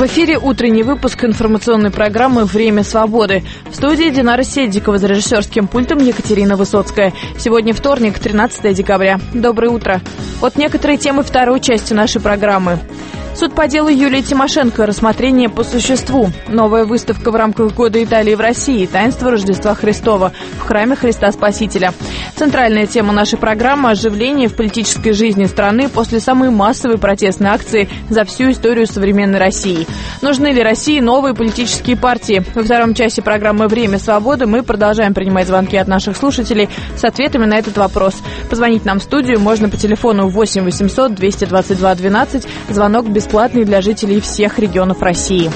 В эфире утренний выпуск информационной программы «Время свободы». В студии Динара Седикова, за режиссерским пультом Екатерина Высоцкая. Сегодня вторник, 13 декабря. Доброе утро. Вот некоторые темы второй части нашей программы. Суд по делу Юлии Тимошенко. Рассмотрение по существу. Новая выставка в рамках Года Италии в России. Таинство Рождества Христова в храме Христа Спасителя. Центральная тема нашей программы – оживление в политической жизни страны после самой массовой протестной акции за всю историю современной России. Нужны ли России новые политические партии? Во втором часе программы «Время свободы» мы продолжаем принимать звонки от наших слушателей с ответами на этот вопрос. Позвонить нам в студию можно по телефону 8 800 222 12. Звонок бесплатный для жителей всех регионов России.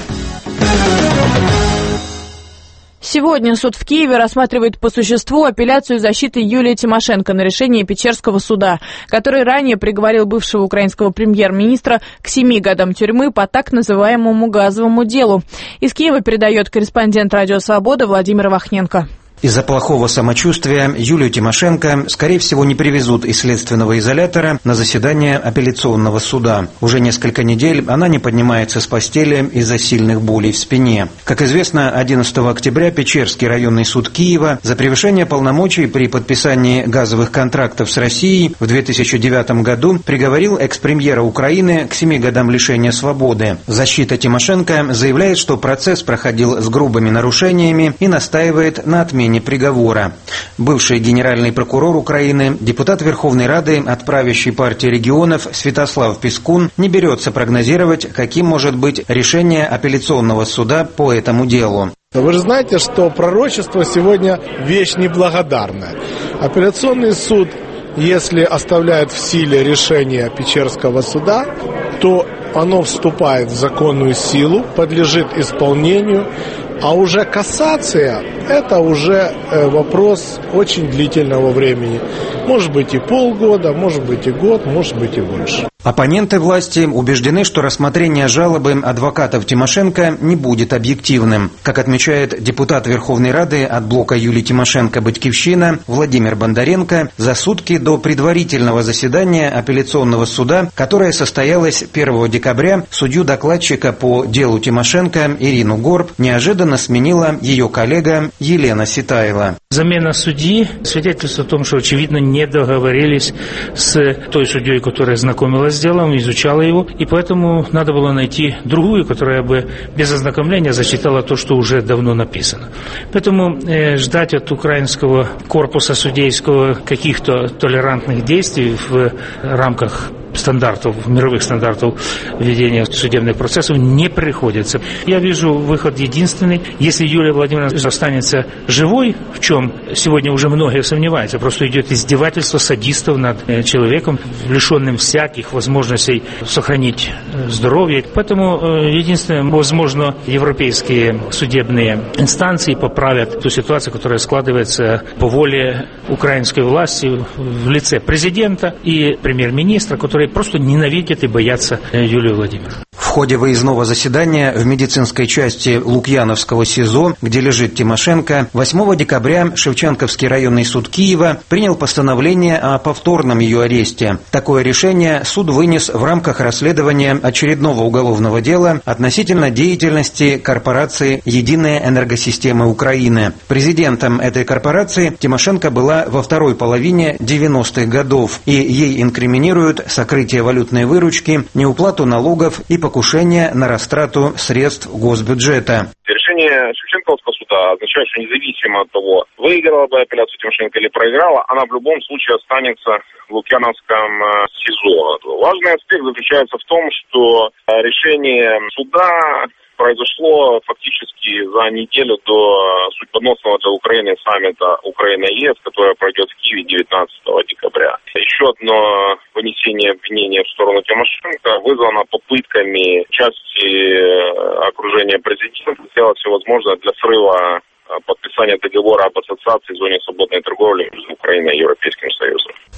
Сегодня суд в Киеве рассматривает по существу апелляцию защиты Юлии Тимошенко на решение Печерского суда, который ранее приговорил бывшего украинского премьер-министра к 7 годам тюрьмы по так называемому газовому делу. Из Киева передает корреспондент «Радио Свобода» Владимир Вахненко. Из-за плохого самочувствия Юлию Тимошенко, скорее всего, не привезут из следственного изолятора на заседание апелляционного суда. Уже несколько недель она не поднимается с постели из-за сильных болей в спине. Как известно, 11 октября Печерский районный суд Киева за превышение полномочий при подписании газовых контрактов с Россией в 2009 году приговорил экс-премьера Украины к 7 годам лишения свободы. Защита Тимошенко заявляет, что процесс проходил с грубыми нарушениями и настаивает на отмене приговора. Бывший генеральный прокурор Украины, депутат Верховной Рады от правящей партии регионов Святослав Пискун не берется прогнозировать, каким может быть решение апелляционного суда по этому делу. Вы же знаете, что пророчество сегодня вещь неблагодарная. Апелляционный суд, если оставляет в силе решение Печерского суда, то оно вступает в законную силу, подлежит исполнению, а уже кассация – это уже вопрос очень длительного времени. Может быть и полгода, может быть и год, может быть и больше. Оппоненты власти убеждены, что рассмотрение жалобы адвокатов Тимошенко не будет объективным. Как отмечает депутат Верховной Рады от блока Юлии Тимошенко «Батькивщина» Владимир Бондаренко, за сутки до предварительного заседания апелляционного суда, которое состоялось 1 декабря, судью-докладчика по делу Тимошенко Ирину Горб неожиданно сменила ее коллега Елена Ситаева. Замена судьи свидетельствует о том, что, очевидно, не договорились с той судьей, которая знакомилась с делом, изучала его, и поэтому надо было найти другую, которая бы без ознакомления зачитала то, что уже давно написано. Поэтому ждать от украинского корпуса судейского каких-то толерантных действий в рамках мировых стандартов ведения судебных процессов не приходится. Я вижу выход единственный. Если Юлия Владимировна останется живой, в чем сегодня уже многие сомневаются, просто идет издевательство садистов над человеком, лишенным всяких возможностей сохранить здоровье. Поэтому единственное, возможно, европейские судебные инстанции поправят ту ситуацию, которая складывается по воле украинской власти в лице президента и премьер-министра, которые просто ненавидят и боятся Юлию Владимировну. В ходе выездного заседания в медицинской части Лукьяновского СИЗО, где лежит Тимошенко, 8 декабря Шевченковский районный суд Киева принял постановление о повторном ее аресте. Такое решение суд вынес в рамках расследования очередного уголовного дела относительно деятельности корпорации «Единая энергосистема Украины». Президентом этой корпорации Тимошенко была во второй половине 90-х годов, и ей инкриминируют сокрытие валютной выручки, неуплату налогов и покушение на растрату средств госбюджета. Решение Шевченковского суда означает, что независимо от того, выиграла бы апелляцию Тимошенко или проиграла, она в любом случае останется в Лукьяновском СИЗО. Важный аспект заключается в том, что решение суда произошло фактически за неделю до судьбоносного для Украины саммита Украина-ЕС, которое пройдет в Киеве 19 декабря. Еще одно вынесение обвинения в сторону Тимошенко вызвано попытками части окружения президента сделать все возможное для срыва подписания договора об ассоциации в зоне свободной торговли между Украиной и Европейским Союзом.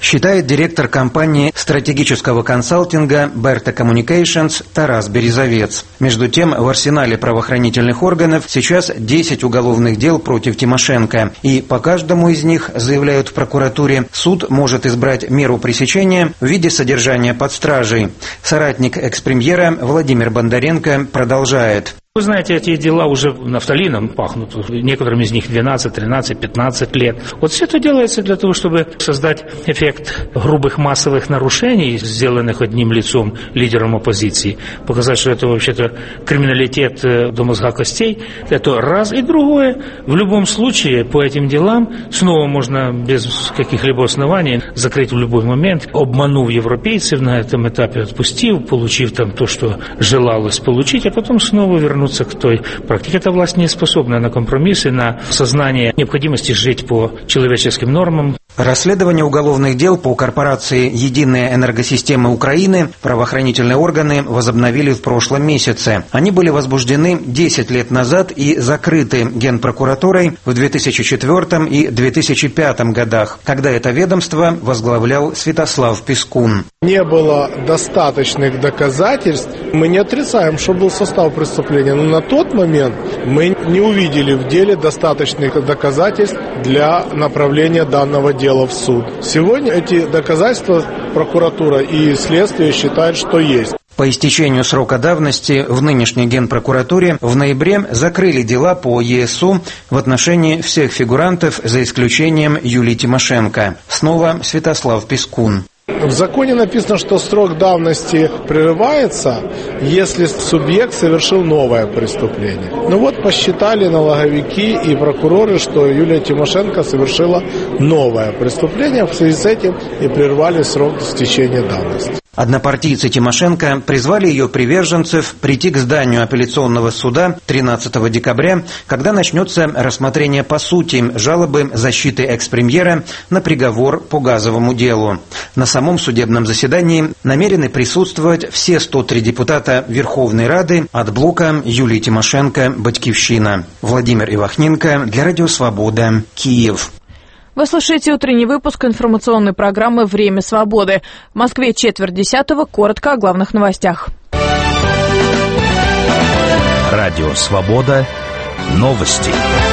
считает директор компании стратегического консалтинга Berta Communications Тарас Березовец. Между тем, в арсенале правоохранительных органов сейчас 10 уголовных дел против Тимошенко. И по каждому из них, заявляют в прокуратуре, суд может избрать меру пресечения в виде содержания под стражей. Соратник экс-премьера Владимир Бондаренко продолжает. Вы знаете, эти дела уже нафталином пахнут. Некоторым из них 12, 13, 15 лет. Вот все это делается для того, чтобы создать эффект грубых массовых нарушений, сделанных одним лицом, лидером оппозиции. Показать, что это вообще-то криминалитет до мозга костей. Это раз. И другое. В любом случае, по этим делам снова можно без каких-либо оснований закрыть в любой момент, обманув европейцев на этом этапе, отпустив, получив там то, что желалось получить, а потом снова вернуться к той практике. Эта власть не способна на компромиссы, на сознание необходимости жить по человеческим нормам. Расследование уголовных дел по корпорации «Единая энергосистема Украины» правоохранительные органы возобновили в прошлом месяце. Они были возбуждены 10 лет назад и закрыты Генпрокуратурой в 2004 и 2005 годах, когда это ведомство возглавлял Святослав Пискун. Не было достаточных доказательств. Мы не отрицаем, что был состав преступления, но на тот момент мы не увидели в деле достаточных доказательств для направления данного дела в суд. Сегодня эти доказательства прокуратура и следствие считают, что есть. По истечению срока давности в нынешней Генпрокуратуре в ноябре закрыли дела по ЕСУ в отношении всех фигурантов, за исключением Юлии Тимошенко. Снова Святослав Пискун. В законе написано, что срок давности прерывается, если субъект совершил новое преступление. Ну вот посчитали налоговики и прокуроры, что Юлия Тимошенко совершила новое преступление, в связи с этим и прервали срок истечения давности. Однопартийцы Тимошенко призвали ее приверженцев прийти к зданию апелляционного суда 13 декабря, когда начнется рассмотрение по сути жалобы защиты экс-премьера на приговор по газовому делу. На самом судебном заседании намерены присутствовать все 103 депутата Верховной Рады от блока Юлии Тимошенко «Батькивщина». Владимир Ивахненко для Радио Свобода, Киев. Вы слушаете утренний выпуск информационной программы «Время свободы». В Москве 9:45. Коротко о главных новостях. Радио Свобода. Новости.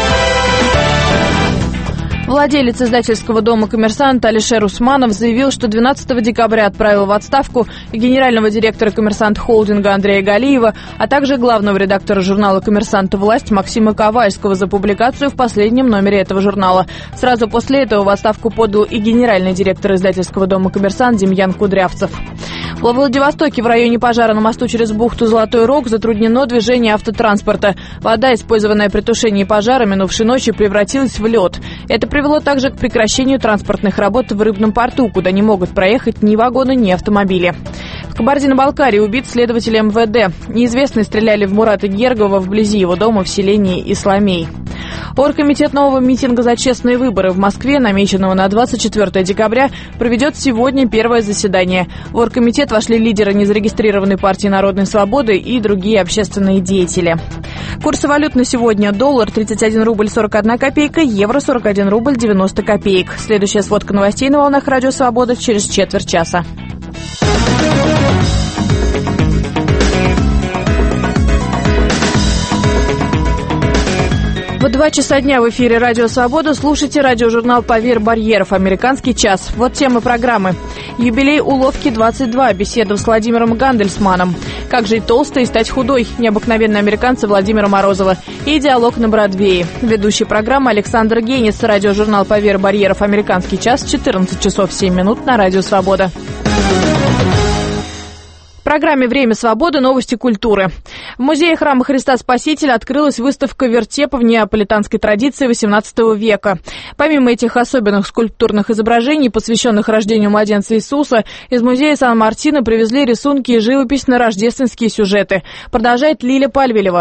Владелец издательского дома «Коммерсант» Алишер Усманов заявил, что 12 декабря отправил в отставку генерального директора «Коммерсант Холдинга» Андрея Галиева, а также главного редактора журнала «Коммерсант. Власть» Максима Ковальского за публикацию в последнем номере этого журнала. Сразу после этого в отставку подал и генеральный директор издательского дома «Коммерсант» Демьян Кудрявцев. Во Владивостоке в районе пожара на мосту через бухту Золотой Рог затруднено движение автотранспорта. Вода, использованная при тушении пожара минувшей ночью, превратилась в лед. Это привело также к прекращению транспортных работ в Рыбном порту, куда не могут проехать ни вагоны, ни автомобили. В Кабардино-Балкарии убит следователь МВД. Неизвестные стреляли в Мурата Гергова вблизи его дома в селении Исламей. Оргкомитет нового митинга за честные выборы в Москве, намеченного на 24 декабря, проведет сегодня первое заседание. В оргкомитет вошли лидеры незарегистрированной партии Народной свободы и другие общественные деятели. Курсы валют на сегодня: доллар 31 рубль 41 копейка, евро 41 рубль 90 копеек. Следующая сводка новостей на волнах Радио Свобода через четверть часа. В 2 часа дня в эфире Радио Свобода слушайте радиожурнал «Поверь барьеров. Американский час». Вот темы программы. Юбилей уловки 22. Беседа с Владимиром Гандельсманом. Как жить толстой и стать худой. Необыкновенные американцы Владимира Морозова. И диалог на Бродвее. Ведущий программы Александр Генис. Радиожурнал «Поверь барьеров. Американский час». 14 часов 7 минут на Радио Свобода. В программе «Время свободы» новости культуры. В музее храма Христа Спасителя открылась выставка вертепов неаполитанской традиции XVIII века. Помимо этих особенных скульптурных изображений, посвященных рождению младенца Иисуса, из музея Сан-Мартино привезли рисунки и живопись на рождественские сюжеты. Продолжает Лиля Пальвелева.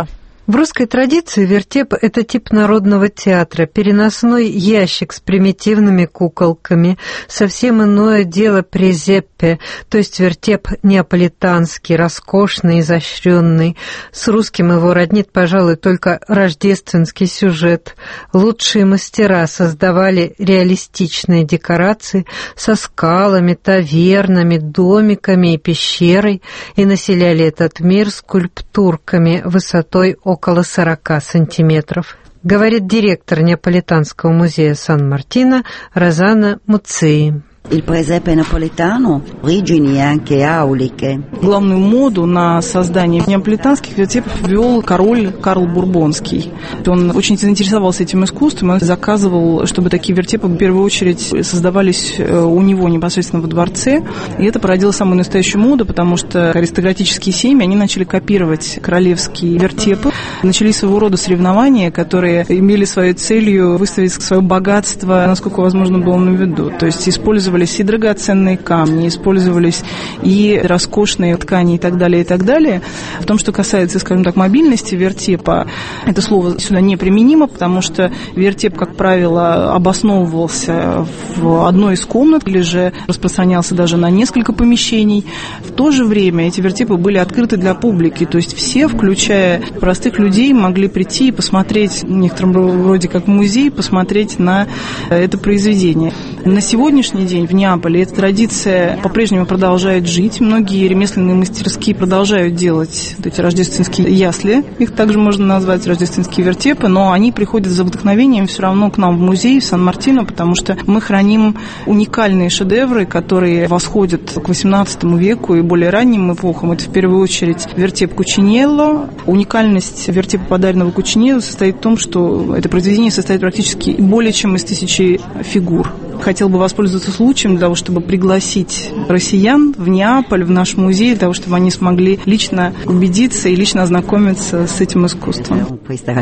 В русской традиции вертеп – это тип народного театра, переносной ящик с примитивными куколками. Совсем иное дело презеппе, то есть вертеп неаполитанский, роскошный, изощренный. С русским его роднит, пожалуй, только рождественский сюжет. Лучшие мастера создавали реалистичные декорации со скалами, тавернами, домиками и пещерой и населяли этот мир скульптурками высотой около 40 сантиметров, говорит директор Неаполитанского музея Сан-Мартино Розана Муцци. Il presepe napoletano, origini anche auliche. Главную моду на создание неаполитанских вертепов ввел король Карл Бурбонский. Он очень заинтересовался этим искусством, он заказывал, чтобы такие вертепы в первую очередь создавались у него непосредственно во дворце. И это породило самую настоящую моду, потому что аристократические семьи, они начали копировать королевские вертепы. Начались своего рода соревнования, которые имели своей целью выставить свое богатство, насколько возможно было на виду. То есть использовались и драгоценные камни, использовались и роскошные ткани и так далее, и так далее. В том, что касается, скажем так, мобильности вертепа, это слово сюда неприменимо, потому что вертеп, как правило, обосновывался в одной из комнат или же распространялся даже на несколько помещений. В то же время эти вертепы были открыты для публики, то есть все, включая простых людей, могли прийти и посмотреть, в некотором роде как музей, посмотреть на это произведение. На сегодняшний день в Неаполе эта традиция по-прежнему продолжает жить. Многие ремесленные мастерские продолжают делать вот эти рождественские ясли. Их также можно назвать рождественские вертепы, но они приходят за вдохновением все равно к нам в музей, в Сан-Мартино, потому что мы храним уникальные шедевры, которые восходят к XVIII веку и более ранним эпохам. Это в первую очередь вертеп Кучиньелло. Уникальность вертепа, подаренного Кучиньелло, состоит в том, что это произведение состоит практически более чем из 1000 фигур. Хотел бы воспользоваться случаем для того, чтобы пригласить россиян в Неаполь, в наш музей, для того, чтобы они смогли лично убедиться и лично ознакомиться с этим искусством.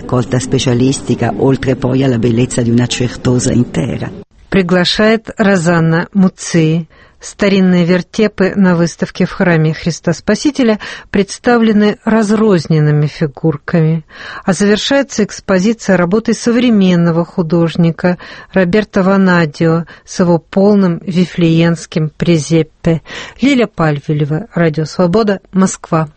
Приглашает Розана Муцци. Старинные вертепы на выставке в храме Христа Спасителя представлены разрозненными фигурками, а завершается экспозиция работой современного художника Роберто Ванадио с его полным вифлеемским презеппе. Лиля Пальвелева, Радио Свобода, Москва.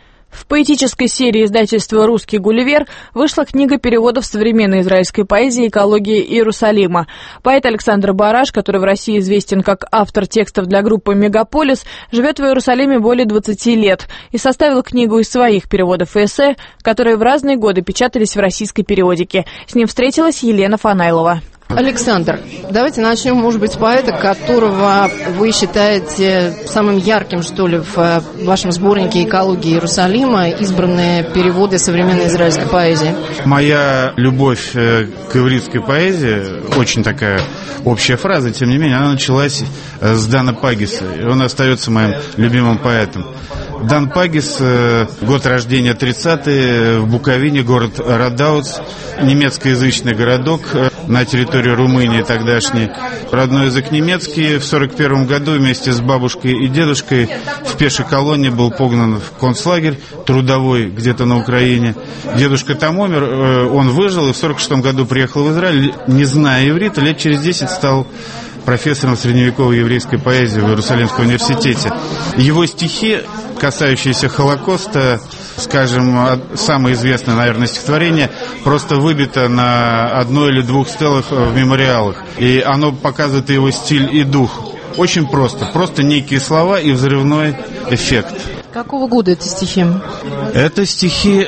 В поэтической серии издательства «Русский Гулливер» вышла книга переводов современной израильской поэзии «Экология Иерусалима». Поэт Александр Бараш, который в России известен как автор текстов для группы «Мегаполис», живет в Иерусалиме более 20 лет и составил книгу из своих переводов и эссе, которые в разные годы печатались в российской периодике. С ним встретилась Елена Фанайлова. Александр, давайте начнем, может быть, с поэта, которого вы считаете самым ярким, что ли, в вашем сборнике «Экология Иерусалима», избранные переводы современной израильской поэзии. Моя любовь к ивритской поэзии, очень такая общая фраза, тем не менее, она началась с Дана Пагиса, и он остается моим любимым поэтом. Дан Пагис, год рождения 30-й, в Буковине, город Радауц, немецкоязычный городок на территории Румынии тогдашней. Родной язык немецкий. В 1941 году вместе с бабушкой и дедушкой в пешей колонне был погнан в концлагерь трудовой где-то на Украине. Дедушка там умер, он выжил и в 1946 году приехал в Израиль, не зная иврита, лет через 10 стал профессором средневековой еврейской поэзии в Иерусалимском университете. Его стихи, касающиеся Холокоста, скажем, самое известное, наверное, стихотворение, просто выбито на одной или двух стелах в мемориалах. И оно показывает его стиль и дух. Очень просто некие слова и взрывной эффект. Какого года эти стихи? Это стихи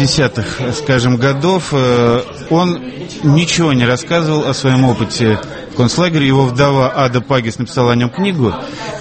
60-х, скажем, годов. Он ничего не рассказывал о своем опыте в концлагере. Его вдова Ада Пагис написала о нем книгу,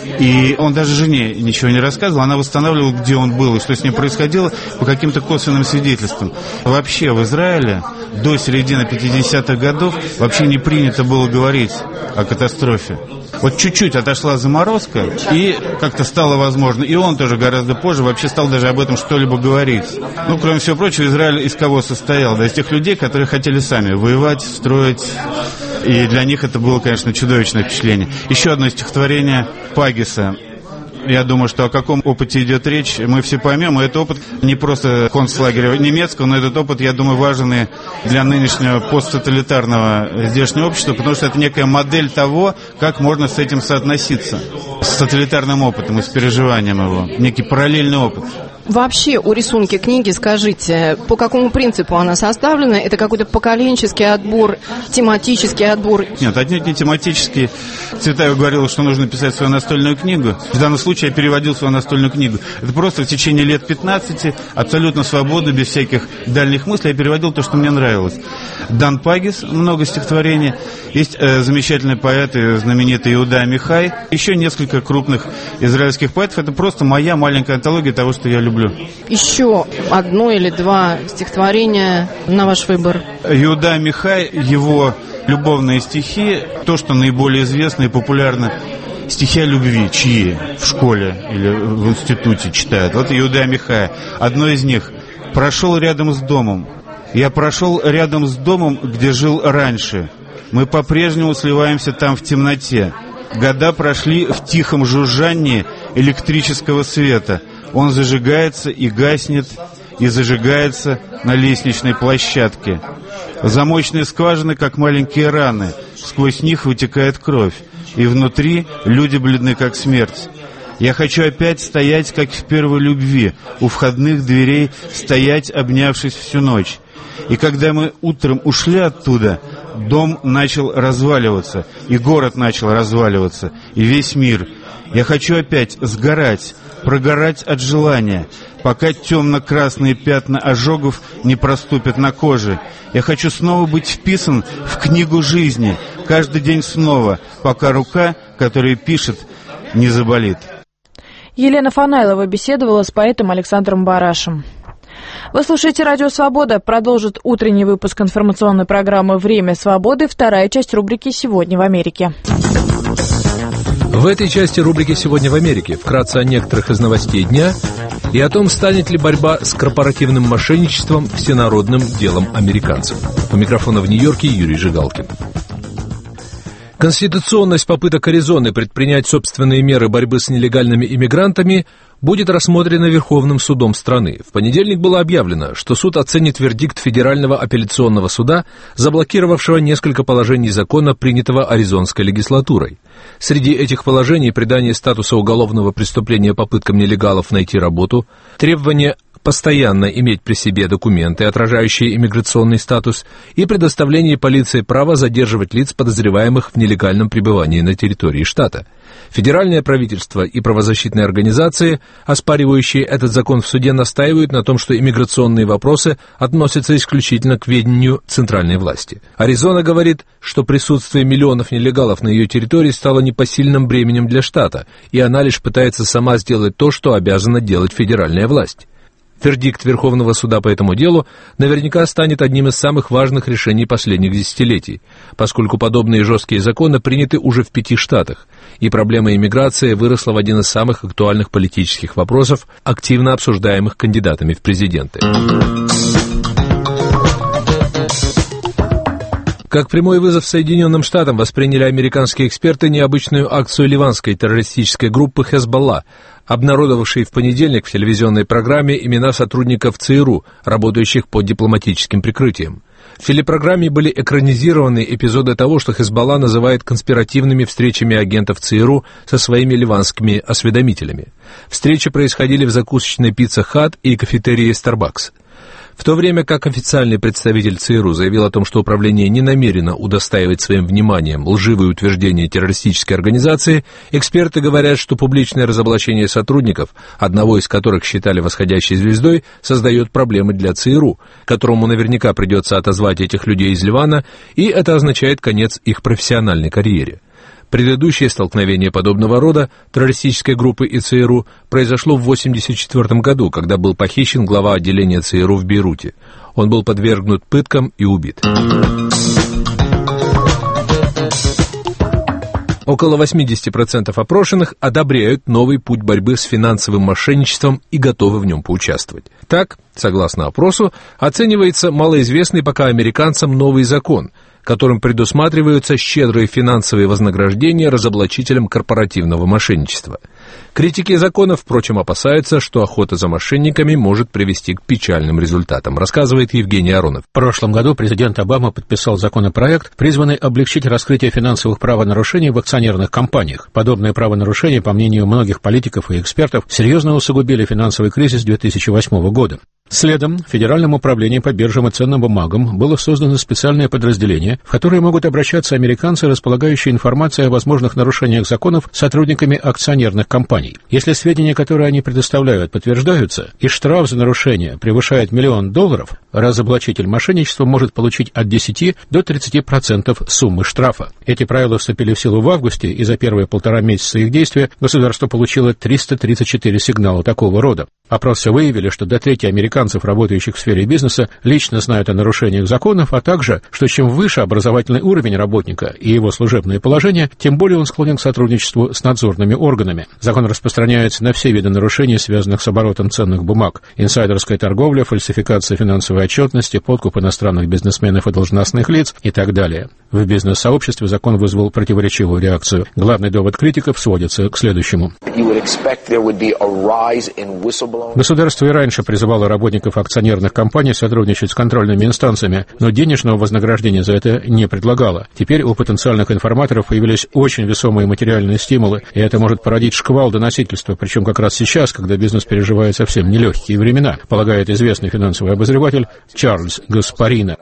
и он даже жене ничего не рассказывал. Она восстанавливала, где он был и что с ним происходило, по каким-то косвенным свидетельствам. Вообще в Израиле до середины 50-х годов вообще не принято было говорить о катастрофе. Вот чуть-чуть отошла заморозка, и как-то стало возможно. И он тоже гораздо позже вообще стал даже об этом что-либо говорить. Ну, кроме всего прочего, Израиль из кого состоял? Да, из тех людей, которые хотели сами воевать, строить. И для них это было, конечно, чудовищное впечатление. Еще одно стихотворение Пагиса. Я думаю, что о каком опыте идет речь, мы все поймем. И этот опыт не просто концлагеря немецкого, но этот опыт, я думаю, важен и для нынешнего посттоталитарного здешнего общества, потому что это некая модель того, как можно с этим соотноситься, с тоталитарным опытом и с переживанием его, некий параллельный опыт. Вообще, о рисунке книги скажите, по какому принципу она составлена? Это какой-то поколенческий отбор, тематический отбор? Нет, отнюдь не тематический. Цветаева говорила, что нужно писать свою настольную книгу. В данном случае я переводил свою настольную книгу. Это просто в течение лет 15, абсолютно свободно, без всяких дальних мыслей, я переводил то, что мне нравилось. Дан Пагис, много стихотворений. Есть замечательный поэт и знаменитый Иуда Амихай. Еще несколько крупных израильских поэтов. Это просто моя маленькая антология того, что я люблю. Еще одно или два стихотворения на ваш выбор. Иуда Амихай, его любовные стихи, то, что наиболее известно и популярно. Стихи о любви, чьи в школе или в институте читают. Вот Иуда Амихай. Одно из них. «Прошел рядом с домом. Я прошел рядом с домом, где жил раньше. Мы по-прежнему сливаемся там в темноте. Года прошли в тихом жужжании электрического света. Он зажигается и гаснет, и зажигается на лестничной площадке. Замочные скважины, как маленькие раны, сквозь них вытекает кровь, и внутри люди бледны, как смерть. Я хочу опять стоять, как в первой любви, у входных дверей стоять, обнявшись всю ночь. И когда мы утром ушли оттуда, дом начал разваливаться, и город начал разваливаться, и весь мир. Я хочу опять сгорать, прогорать от желания, пока темно-красные пятна ожогов не проступят на коже. Я хочу снова быть вписан в книгу жизни, каждый день снова, пока рука, которая пишет, не заболит». Елена Фанайлова беседовала с поэтом Александром Барашем. Вы слушаете «Радио Свобода». Продолжит утренний выпуск информационной программы «Время свободы». Вторая часть рубрики «Сегодня в Америке». В этой части рубрики «Сегодня в Америке» вкратце о некоторых из новостей дня и о том, станет ли борьба с корпоративным мошенничеством всенародным делом американцев. У микрофона в Нью-Йорке Юрий Жигалкин. Конституционность попыток Аризоны предпринять собственные меры борьбы с нелегальными иммигрантами будет рассмотрена Верховным судом страны. В понедельник было объявлено, что суд оценит вердикт Федерального апелляционного суда, заблокировавшего несколько положений закона, принятого аризонской легислатурой. Среди этих положений придание статуса уголовного преступления попыткам нелегалов найти работу, требование постоянно иметь при себе документы, отражающие иммиграционный статус, и предоставление полиции права задерживать лиц, подозреваемых в нелегальном пребывании на территории штата. Федеральное правительство и правозащитные организации, оспаривающие этот закон в суде, настаивают на том, что иммиграционные вопросы относятся исключительно к ведению центральной власти. Аризона говорит, что присутствие миллионов нелегалов на ее территории стало непосильным бременем для штата, и она лишь пытается сама сделать то, что обязана делать федеральная власть. Вердикт Верховного суда по этому делу наверняка станет одним из самых важных решений последних десятилетий, поскольку подобные жесткие законы приняты уже в 5 штатах, и проблема иммиграции выросла в один из самых актуальных политических вопросов, активно обсуждаемых кандидатами в президенты. Как прямой вызов Соединенным Штатам восприняли американские эксперты необычную акцию ливанской террористической группы «Хезболла», обнародовавшей в понедельник в телевизионной программе имена сотрудников ЦРУ, работающих под дипломатическим прикрытием. В телепрограмме были экранизированы эпизоды того, что Хезболла называет конспиративными встречами агентов ЦРУ со своими ливанскими осведомителями. Встречи происходили в закусочной «Пицца Хат» и кафетерии «Старбакс». В то время как официальный представитель ЦРУ заявил о том, что управление не намерено удостаивать своим вниманием лживые утверждения террористической организации, эксперты говорят, что публичное разоблачение сотрудников, одного из которых считали восходящей звездой, создает проблемы для ЦРУ, которому наверняка придется отозвать этих людей из Ливана, и это означает конец их профессиональной карьере. Предыдущее столкновение подобного рода террористической группы и ЦРУ произошло в 1984 году, когда был похищен глава отделения ЦРУ в Бейруте. Он был подвергнут пыткам и убит. Около 80% опрошенных одобряют новый путь борьбы с финансовым мошенничеством и готовы в нем поучаствовать. Так, согласно опросу, оценивается малоизвестный пока американцам новый закон, которым предусматриваются щедрые финансовые вознаграждения разоблачителям корпоративного мошенничества. Критики закона, впрочем, опасаются, что охота за мошенниками может привести к печальным результатам, рассказывает Евгений Аронов. В прошлом году президент Обама подписал законопроект, призванный облегчить раскрытие финансовых правонарушений в акционерных компаниях. Подобные правонарушения, по мнению многих политиков и экспертов, серьезно усугубили финансовый кризис 2008 года. Следом в Федеральном управлении по биржам и ценным бумагам было создано специальное подразделение, в которое могут обращаться американцы, располагающие информацией о возможных нарушениях законов сотрудниками акционерных компаний. Если сведения, которые они предоставляют, подтверждаются, и штраф за нарушение превышает $1 миллион, разоблачитель мошенничества может получить от 10 до 30% суммы штрафа. Эти правила вступили в силу в августе, и за первые 1,5 месяца их действия государство получило 334 сигнала такого рода. Опросы выявили, что до трети американцев, работающих в сфере бизнеса, лично знают о нарушениях законов, а также, что чем выше образовательный уровень работника и его служебное положение, тем более он склонен к сотрудничеству с надзорными органами. Закон распространяется на все виды нарушений, связанных с оборотом ценных бумаг: инсайдерская торговля, фальсификация финансовой отчетности, подкуп иностранных бизнесменов и должностных лиц и так далее. В бизнес-сообществе закон вызвал противоречивую реакцию. Главный довод критиков сводится к следующему. Государство и раньше призывало работников акционерных компаний сотрудничать с контрольными инстанциями, но денежного вознаграждения за это не предлагало. Теперь у потенциальных информаторов появились очень весомые материальные стимулы, и это может породить шквал доносительства, причем как раз сейчас, когда бизнес переживает совсем нелегкие времена, полагает известный финансовый обозреватель Чарльз Гаспарина.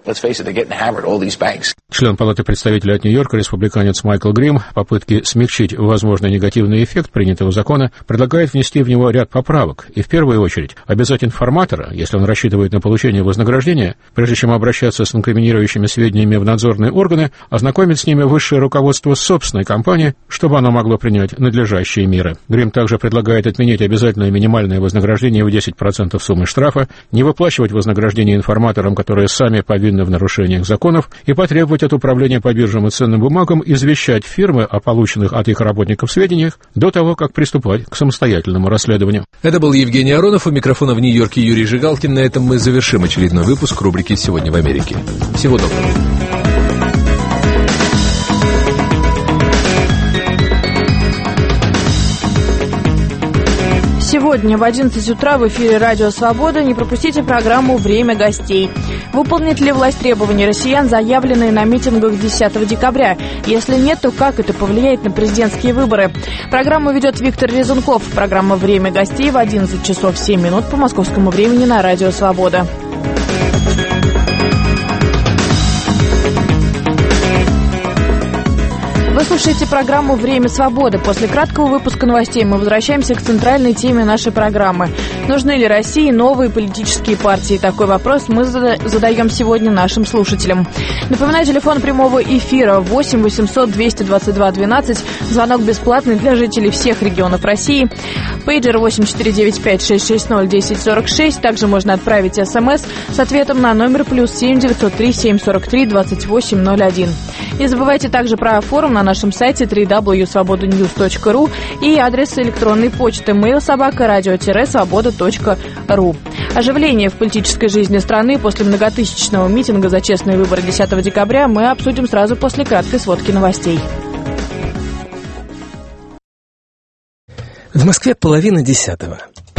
Член Палаты представителей от Нью-Йорка, республиканец Майкл Грим, в попытке смягчить возможный негативный эффект принятого закона, предлагает внести в него ряд поправок и, в первую очередь, обязать информатора, если он рассчитывает на получение вознаграждения, прежде чем обращаться с инкриминирующими сведениями в надзорные органы, ознакомить с ними высшее руководство собственной компании, чтобы оно могло принять надлежащие меры. Грим также предлагает отменить обязательное минимальное вознаграждение в 10% суммы штрафа, не выплачивать вознаграждение информаторам, которые сами повинны в нарушениях законов, и потребовать от управления по биржам и ценным бумагам извещать фирмы о полученных от их работников сведениях до того, как приступать к самостоятельному расследованию. Это был Евгений Аронов, у микрофона в Нью-Йорке Юрий Жигалкин. На этом мы завершим очередной выпуск рубрики «Сегодня в Америке». Всего доброго. Сегодня в 11 утра в эфире «Радио Свобода» не пропустите программу «Время гостей». Выполнит ли власть требования россиян, заявленные на митингах 10 декабря? Если нет, то как это повлияет на президентские выборы? Программу ведет Виктор Резунков. Программа «Время гостей» в 11 часов 7 минут по московскому времени на «Радио Свобода». Вы слушаете программу «Время свободы». После краткого выпуска новостей мы возвращаемся к центральной теме нашей программы. Нужны ли России новые политические партии? Такой вопрос мы задаем сегодня нашим слушателям. Напоминаю, телефон прямого эфира 8 800 222 12. Звонок бесплатный для жителей всех регионов России. Пейджер 8495 660 1046. Также можно отправить СМС с ответом на номер +7 903 743 2801. Не забывайте также про форум на нашем сайте www.svobodanews.ru и адрес электронной почты mail@radio-svoboda.ru. Оживление в политической жизни страны после многотысячного митинга за честные выборы 10 декабря мы обсудим сразу после краткой сводки новостей. В Москве 9:30.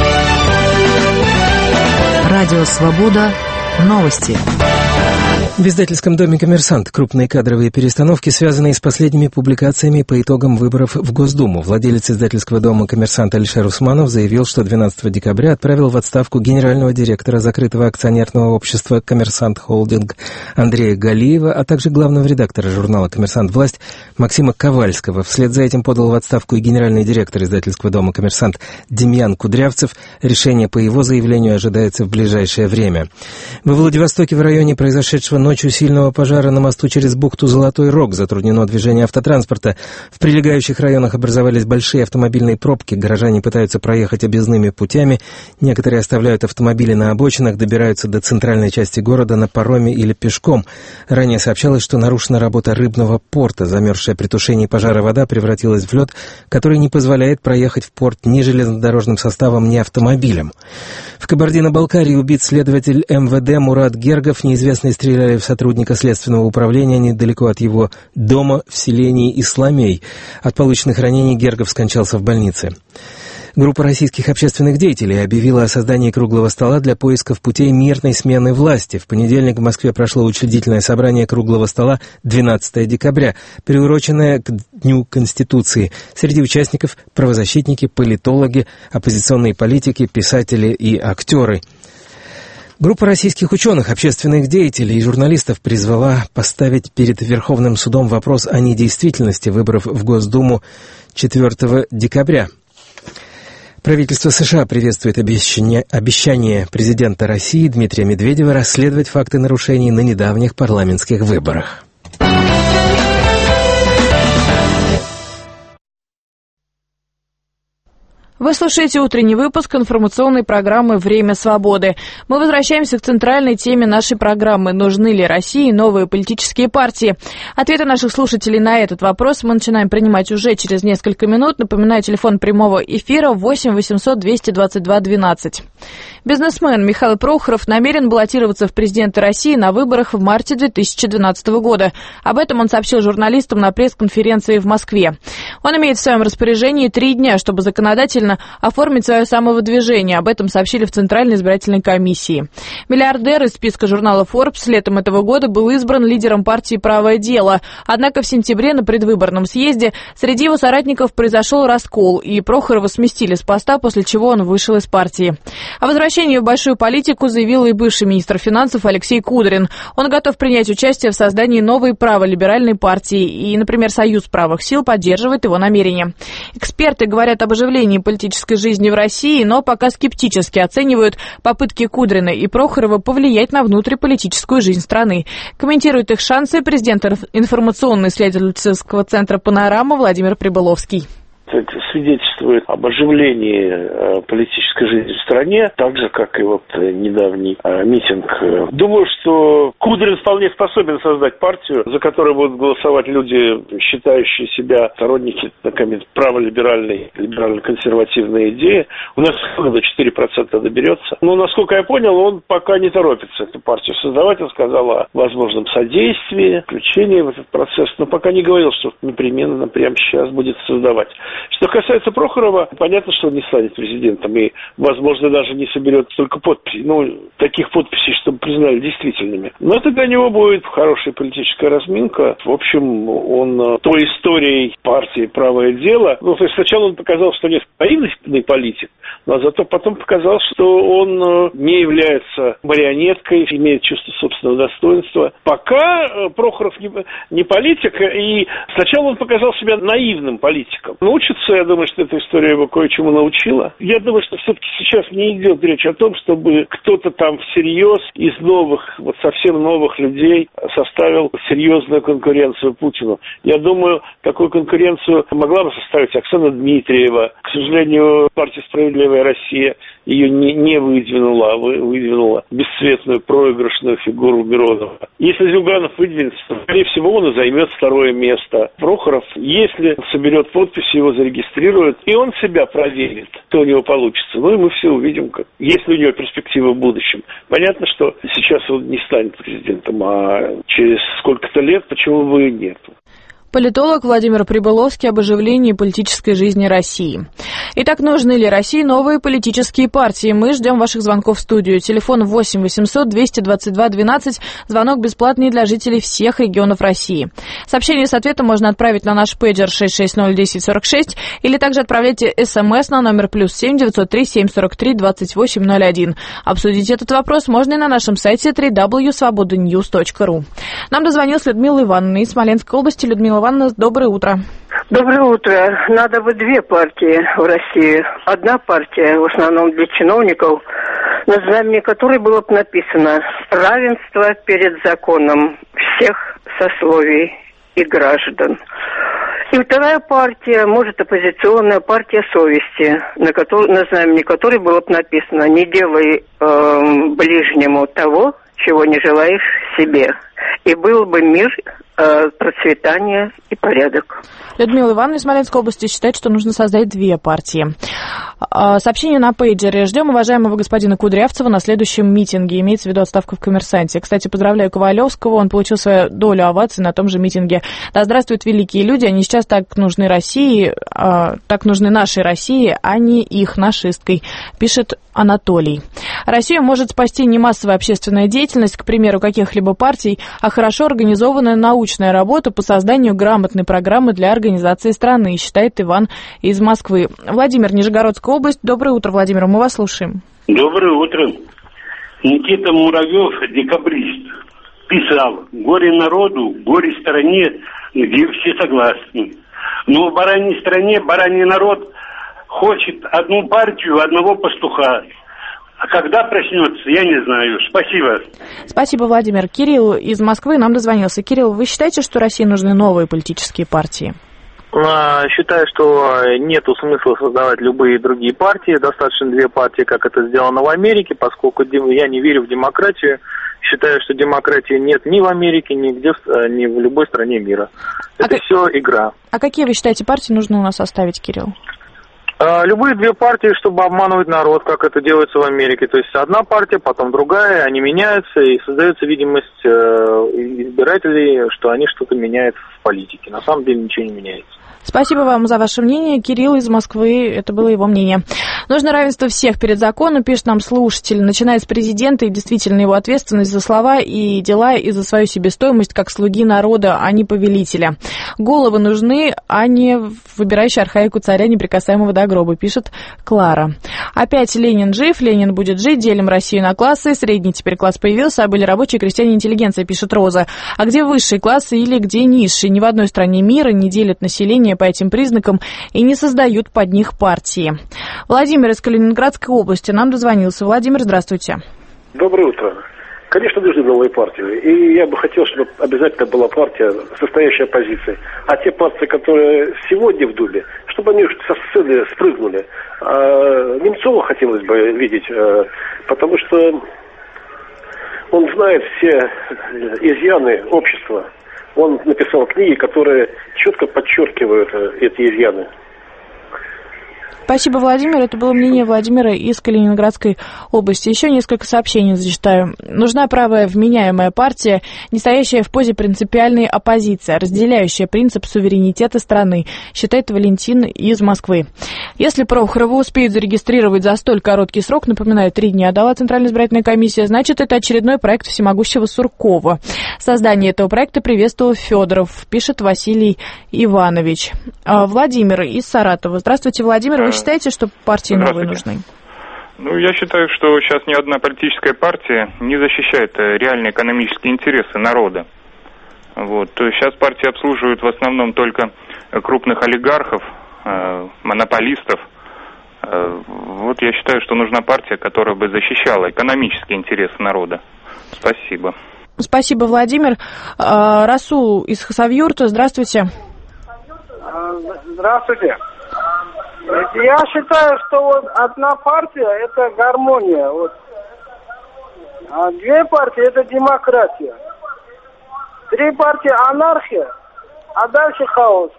Радио «Свобода». Новости. В издательском доме «Коммерсант» крупные кадровые перестановки, связанные с последними публикациями по итогам выборов в Госдуму. Владелец издательского дома «Коммерсант» Алишер Усманов заявил, что 12 декабря отправил в отставку генерального директора закрытого акционерного общества «Коммерсант Холдинг» Андрея Галиева, а также главного редактора журнала «Коммерсант. Власть» Максима Ковальского. Вслед за этим подал в отставку и генеральный директор издательского дома «Коммерсант» Демьян Кудрявцев. Решение по его заявлению ожидается в ближайшее время. Во Владивостоке в районе произошедшего ночью сильного пожара на мосту через бухту Золотой Рог затруднено движение автотранспорта. В прилегающих районах образовались большие автомобильные пробки. Горожане пытаются проехать объездными путями. Некоторые оставляют автомобили на обочинах, добираются до центральной части города на пароме или пешком. Ранее сообщалось, что нарушена работа рыбного порта. Замерзшая при тушении пожара вода превратилась в лед, который не позволяет проехать в порт ни железнодорожным составом, ни автомобилем. В Кабардино-Балкарии убит следователь МВД Мурат Гергов. Неизвестные стреляли в сотрудника следственного управления недалеко от его дома в селении Исламей. От полученных ранений Гергов скончался в больнице. Группа российских общественных деятелей объявила о создании круглого стола для поисков путей мирной смены власти. В понедельник в Москве прошло учредительное собрание круглого стола 12 декабря, приуроченное к Дню Конституции. Среди участников правозащитники, политологи, оппозиционные политики, писатели и актеры. Группа российских ученых, общественных деятелей и журналистов призвала поставить перед Верховным судом вопрос о недействительности выборов в Госдуму 4 декабря. Правительство США приветствует обещание президента России Дмитрия Медведева расследовать факты нарушений на недавних парламентских выборах. Вы слушаете утренний выпуск информационной программы «Время свободы». Мы возвращаемся к центральной теме нашей программы «Нужны ли России новые политические партии?». Ответы наших слушателей на этот вопрос мы начинаем принимать уже через несколько минут. Напоминаю, телефон прямого эфира 8 800 222 12. Бизнесмен Михаил Прохоров намерен баллотироваться в президенты России на выборах в марте 2012 года. Об этом он сообщил журналистам на пресс-конференции в Москве. Он имеет в своем распоряжении 3 дня, чтобы законодательно оформить свое самовыдвижение. Об этом сообщили в Центральной избирательной комиссии. Миллиардер из списка журнала Forbes летом этого года был избран лидером партии «Правое дело». Однако в сентябре на предвыборном съезде среди его соратников произошел раскол, и Прохорова сместили с поста, после чего он вышел из партии. О возвращении в большую политику заявил и бывший министр финансов Алексей Кудрин. Он готов принять участие в создании новой праволиберальной партии, и, например, Союз правых сил поддерживает его намерение. Эксперты говорят об оживлении политической жизни в России, но пока скептически оценивают попытки Кудрина и Прохорова повлиять на внутриполитическую жизнь страны. Комментирует их шансы президент информационно-исследовательского центра «Панорама» Владимир Прибыловский. Это свидетельствует об оживлении политической жизни в стране, так же, как и вот недавний митинг. Думаю, что Кудрин вполне способен создать партию, за которую будут голосовать люди, считающие себя сторонники праволиберальной, либерально-консервативной идеи. У нас до 4% доберется. Но, насколько я понял, он пока не торопится эту партию создавать. Он сказал о возможном содействии, включении в этот процесс, но пока не говорил, что непременно прямо сейчас будет создавать. Что касается Прохорова, понятно, что он не станет президентом и, возможно, даже не соберет столько подписей, таких подписей, чтобы признали действительными. Но это для него будет хорошая политическая разминка. В общем, он той историей партии «Правое дело», то есть сначала он показал, что не наивный политик, но зато потом показал, что он не является марионеткой, имеет чувство собственного достоинства. Пока Прохоров не политик, и сначала он показал себя наивным политиком. Научится, я думаю, что эта история его кое-чему научила. Я думаю, что все-таки сейчас не идет речь о том, чтобы кто-то там всерьез из новых, вот совсем новых людей составил серьезную конкуренцию Путину. Я думаю, такую конкуренцию могла бы составить Оксана Дмитриева. К сожалению, партия «Справедливая Россия» ее не выдвинула бесцветную проигрышную фигуру Миронова. Если Зюганов выдвинется, то, скорее всего, он и займет 2-е место. Прохоров, если соберет подписи, его зарегистрируют, и он себя проверит, что у него получится. И мы все увидим, есть ли у него перспективы в будущем. Понятно, что сейчас он не станет президентом, а через сколько-то лет почему бы и нет. Политолог Владимир Прибыловский об оживлении политической жизни России. Итак, нужны ли России новые политические партии? Мы ждем ваших звонков в студию. Телефон 8 800 222 12. Звонок бесплатный для жителей всех регионов России. Сообщение с ответом можно отправить на наш пейджер 660 1046 или также отправляйте СМС на номер +7 903 743 2801. Обсудить этот вопрос можно и на нашем сайте www.svobodanews.ru. Нам дозвонилась Людмила Ивановна из Смоленской области. Людмила Ивановна, доброе утро. Доброе утро. Надо бы 2 партии в России. Одна партия, в основном для чиновников, на знамени которой было бы написано «Равенство перед законом всех сословий и граждан». И вторая партия, может, оппозиционная партия совести, на знамени которой было бы написано «Не делай ближнему того, чего не желаешь себе». И был бы мир, процветание и порядок. Людмила Ивановна из Смоленской области считает, что нужно создать 2 партии. Сообщение на пейджере. Ждем уважаемого господина Кудрявцева на следующем митинге. Имеется в виду отставку в «Коммерсанте». Кстати, поздравляю Ковалевского. Он получил свою долю оваций на том же митинге. Да здравствуют великие люди. Они сейчас так нужны России, так нужны нашей России, а не их нашисткой, пишет Анатолий. Россию может спасти не массовая общественная деятельность, к примеру, каких-либо партий, а хорошо организованная научная работа по созданию грамотной программы для организации страны, считает Иван из Москвы. Владимир, Нижегородская область. Доброе утро, Владимир, мы вас слушаем. Доброе утро. Никита Муравьев, декабрист, писал: «Горе народу, горе стране, где все согласны. Но в бараньей стране бараний народ хочет одну партию, одного пастуха. А когда проснется, я не знаю. Спасибо». Спасибо, Владимир. Кирилл из Москвы нам дозвонился. Кирилл, вы считаете, что России нужны новые политические партии? Считаю, что нету смысла создавать любые другие партии. Достаточно две партии, как это сделано в Америке, поскольку я не верю в демократию. Считаю, что демократии нет ни в Америке, нигде, ни в любой стране мира. Это все игра. А какие, вы считаете, партии нужно у нас оставить, Кирилл? Любые две партии, чтобы обманывать народ, как это делается в Америке. То есть одна партия, потом другая, они меняются, и создается видимость избирателей, что они что-то меняют в политике. На самом деле ничего не меняется. Спасибо вам за ваше мнение. Кирилл из Москвы, это было его мнение. Нужно равенство всех перед законом, пишет нам слушатель, начиная с президента и действительно его ответственность за слова и дела и за свою себестоимость как слуги народа, а не повелителя. Головы нужны, а не выбирающий архаику царя, неприкасаемого до гроба, пишет Клара. Опять Ленин жив, Ленин будет жить, делим Россию на классы, средний теперь класс появился, а были рабочие, крестьяне, интеллигенция, пишет Роза. А где высшие классы или где низшие? Ни в одной стране мира не делят население по этим признакам и не создают под них партии. Владимир из Калининградской области нам дозвонился. Владимир, здравствуйте. Доброе утро. Конечно, нужны новые партии. И я бы хотел, чтобы обязательно была партия, состоящая оппозицией. А те партии, которые сегодня в Думе, чтобы они со сцены спрыгнули. А Немцова хотелось бы видеть, потому что он знает все изъяны общества. Он написал книги, которые четко подчеркивают эти изъяны. Спасибо, Владимир. Это было мнение Владимира из Калининградской области. Еще несколько сообщений зачитаю. Нужна правая вменяемая партия, не стоящая в позе принципиальной оппозиции, а разделяющая принцип суверенитета страны, считает Валентин из Москвы. Если Прохорова успеют зарегистрировать за столь короткий срок, напоминаю, 3 дня дала Центральная избирательная комиссия, значит, это очередной проект всемогущего Суркова. Создание этого проекта приветствовал Федоров, пишет Василий Иванович. Владимир из Саратова. Здравствуйте, Владимир. Вы считаете, что партии новые нужны? Ну, я считаю, что сейчас ни одна политическая партия не защищает реальные экономические интересы народа. Вот. То есть сейчас партии обслуживают в основном только крупных олигархов, монополистов. Вот я считаю, что нужна партия, которая бы защищала экономические интересы народа. Спасибо. Спасибо, Владимир. Расул из Хасавюрта, здравствуйте. Здравствуйте. Я считаю, что вот одна партия – это гармония. Вот. А две партии – это демократия. 3 партии – анархия, а дальше хаос.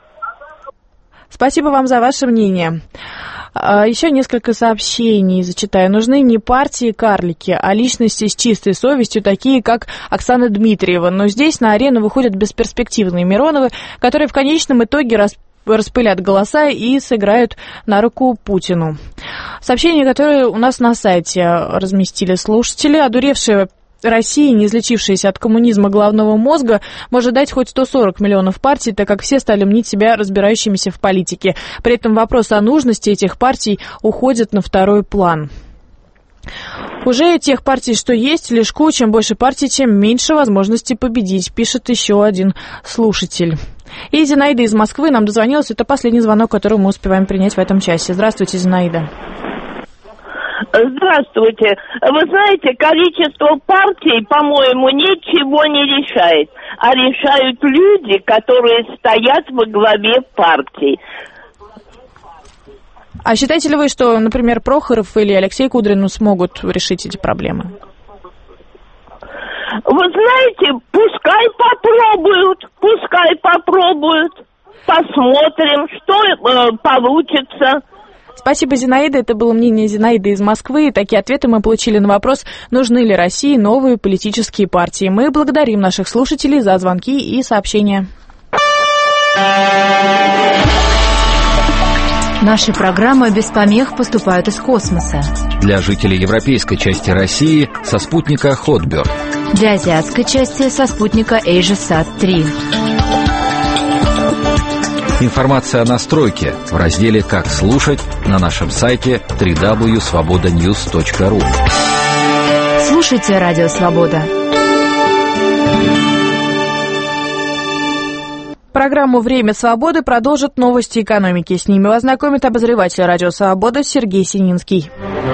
Спасибо вам за ваше мнение. Еще несколько сообщений зачитаю. Нужны не партии-карлики, а личности с чистой совестью, такие как Оксана Дмитриева. Но здесь на арену выходят бесперспективные Мироновы, которые в конечном итоге распылят голоса и сыграют на руку Путину. Сообщение, которое у нас на сайте разместили слушатели. Одуревшая Россия, не излечившаяся от коммунизма головного мозга, может дать хоть 140 миллионов партий, так как все стали мнить себя разбирающимися в политике. При этом вопрос о нужности этих партий уходит на второй план. Уже тех партий, что есть, лишку, чем больше партий, тем меньше возможности победить, пишет еще один слушатель. И Зинаида из Москвы нам дозвонилась. Это последний звонок, который мы успеваем принять в этом часе. Здравствуйте, Зинаида. Здравствуйте. Вы знаете, количество партий, по-моему, ничего не решает, а решают люди, которые стоят во главе партий. А считаете ли вы, что, например, Прохоров или Алексей Кудрин смогут решить эти проблемы? Вы знаете, пускай попробуют. Посмотрим, что получится. Спасибо, Зинаида. Это было мнение Зинаиды из Москвы. Такие ответы мы получили на вопрос, нужны ли России новые политические партии. Мы благодарим наших слушателей за звонки и сообщения. Наши программы без помех поступают из космоса. Для жителей европейской части России со спутника Hotbird. Для азиатской части со спутника AsiaSat-3. Информация о настройке в разделе «Как слушать» на нашем сайте www.svobodanews.ru. Слушайте Радио Свобода. Программу «Время свободы» продолжат новости экономики. С ними ознакомит обозреватель Радио Свобода Сергей Сининский.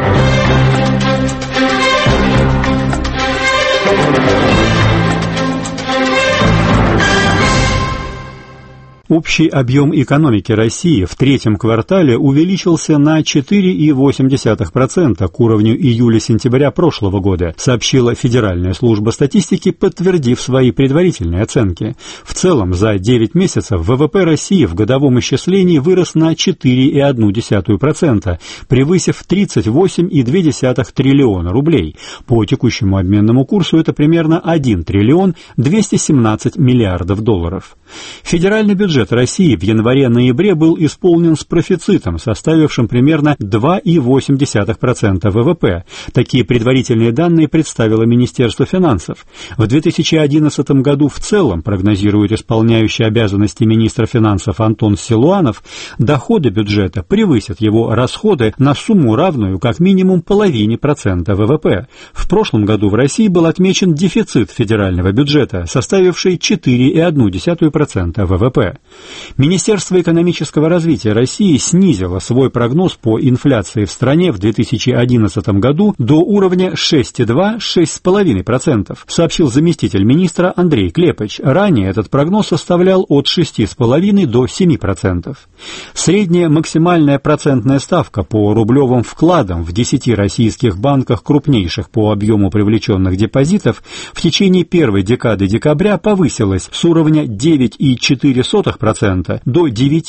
Общий объем экономики России в третьем квартале увеличился на 4,8% к уровню июля-сентября прошлого года, сообщила Федеральная служба статистики, подтвердив свои предварительные оценки. В целом, за 9 месяцев ВВП России в годовом исчислении вырос на 4,1%, превысив 38,2 триллиона рублей. По текущему обменному курсу это примерно 1 триллион 217 миллиардов долларов. Федеральный бюджет России в январе-ноябре был исполнен с профицитом, составившим примерно 2,8% ВВП. Такие предварительные данные представило Министерство финансов. В 2011 году в целом, прогнозирует исполняющий обязанности министра финансов Антон Силуанов, доходы бюджета превысят его расходы на сумму, равную как минимум 0,5% ВВП. В прошлом году в России был отмечен дефицит федерального бюджета, составивший 4,1% ВВП. Министерство экономического развития России снизило свой прогноз по инфляции в стране в 2011 году до уровня 6,2–6,5%, сообщил заместитель министра Андрей Клепыч. Ранее этот прогноз составлял от 6,5% до 7%. Средняя максимальная процентная ставка по рублевым вкладам в 10 российских банках, крупнейших по объему привлеченных депозитов, в течение первой декады декабря повысилась с уровня 9,4% до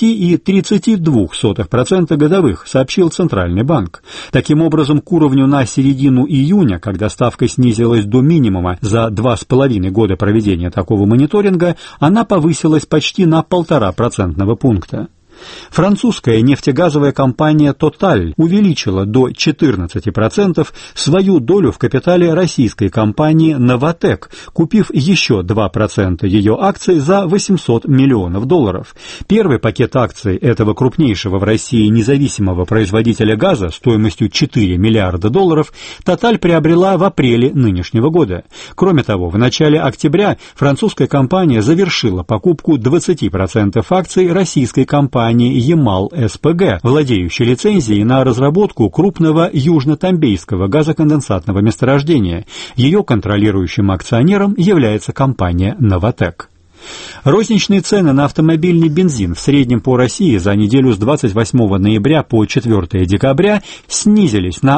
9,32% годовых, сообщил Центральный банк. Таким образом, к уровню на середину июня, когда ставка снизилась до минимума за 2,5 года проведения такого мониторинга, она повысилась почти на 1,5% пункта. Французская нефтегазовая компания Total увеличила до 14% свою долю в капитале российской компании Novatek, купив еще 2% ее акций за $800 миллионов. Первый пакет акций этого крупнейшего в России независимого производителя газа стоимостью $4 миллиарда Total приобрела в апреле нынешнего года. Кроме того, в начале октября французская компания завершила покупку 20% акций российской компании Ямал СПГ, владеющей лицензией на разработку крупного южно-тамбейского газоконденсатного месторождения. Ее контролирующим акционером является компания «Новатэк». Розничные цены на автомобильный бензин в среднем по России за неделю с 28 ноября по 4 декабря снизились на